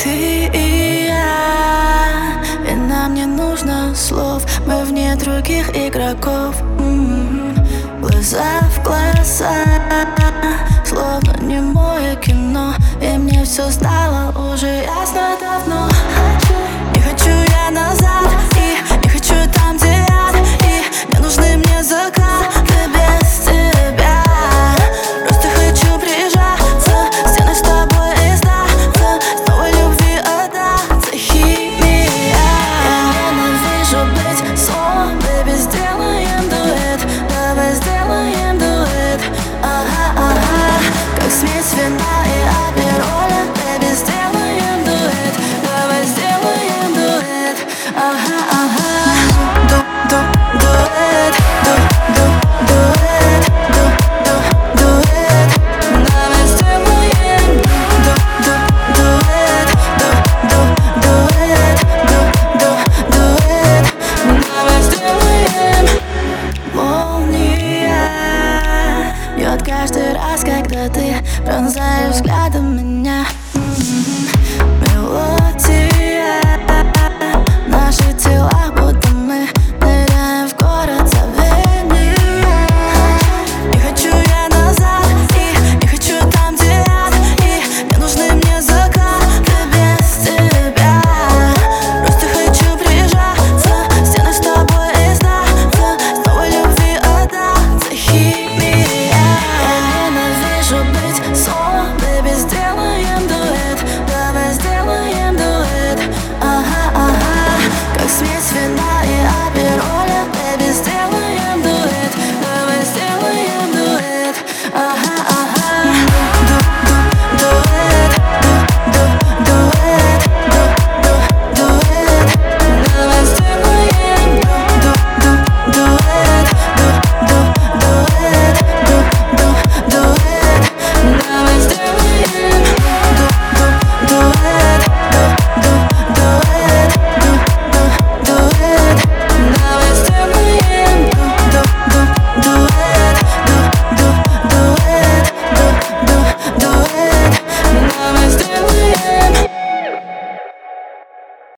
Ты и я, и нам не нужно слов. Мы вне других игроков. Глаза в глаза, словно немое кино. И мне все стало уже ясно давно. Не хочу я назад, и не хочу там, где ад. И не нужны мне закаты без тебя. Просто хочу прижаться, стены с тобой и сдаться. Снова любви отдаться, химия. Я ненавижу быть соло, baby, сделаем дуэт. Давай сделаем дуэт, ага. Как смесь вина и апероля, baby, сделаем дуэт. Давай сделаем дуэт, ага. Дуэт, дуэт, дуэт. Давай сделаем дуэт, дуэт. Давай сделаем. Молния бьет каждый раз, когда ты пронзаешь взглядом меня.